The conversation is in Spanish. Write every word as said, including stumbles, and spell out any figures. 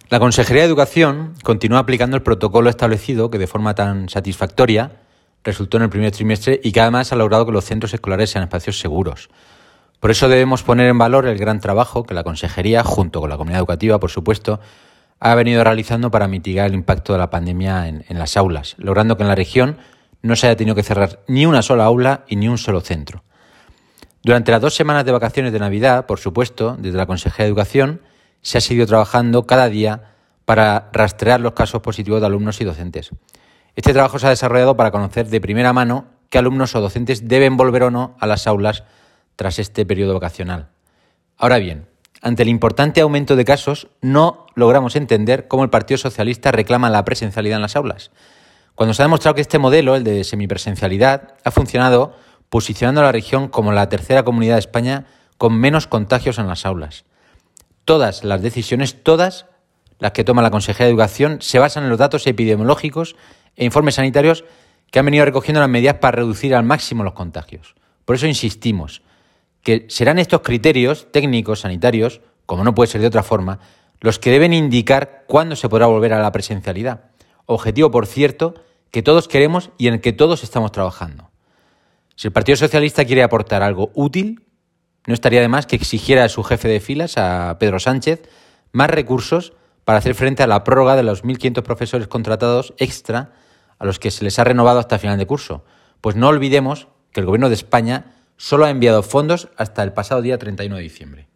La Consejería de Educación continúa aplicando el protocolo establecido que de forma tan satisfactoria resultó en el primer trimestre y que además ha logrado que los centros escolares sean espacios seguros. Por eso debemos poner en valor el gran trabajo que la Consejería, junto con la comunidad educativa, por supuesto, ha venido realizando para mitigar el impacto de la pandemia en, en las aulas, logrando que en la región no se haya tenido que cerrar ni una sola aula y ni un solo centro. Durante las dos semanas de vacaciones de Navidad, por supuesto, desde la Consejería de Educación, se ha seguido trabajando cada día para rastrear los casos positivos de alumnos y docentes. Este trabajo se ha desarrollado para conocer de primera mano qué alumnos o docentes deben volver o no a las aulas tras este periodo vacacional. Ahora bien, ante el importante aumento de casos, no logramos entender cómo el Partido Socialista reclama la presencialidad en las aulas, cuando se ha demostrado que este modelo, el de semipresencialidad, ha funcionado posicionando a la región como la tercera comunidad de España con menos contagios en las aulas. Todas las decisiones, todas las que toma la Consejería de Educación, se basan en los datos epidemiológicos e informes sanitarios que han venido recogiendo las medidas para reducir al máximo los contagios. Por eso insistimos que serán estos criterios técnicos sanitarios, como no puede ser de otra forma, los que deben indicar cuándo se podrá volver a la presencialidad. Objetivo, por cierto, que todos queremos y en el que todos estamos trabajando. Si el Partido Socialista quiere aportar algo útil, no estaría de más que exigiera a su jefe de filas, a Pedro Sánchez, más recursos para hacer frente a la prórroga de los mil quinientos profesores contratados extra a los que se les ha renovado hasta final de curso. Pues no olvidemos que el Gobierno de España solo ha enviado fondos hasta el pasado día treinta y uno de diciembre.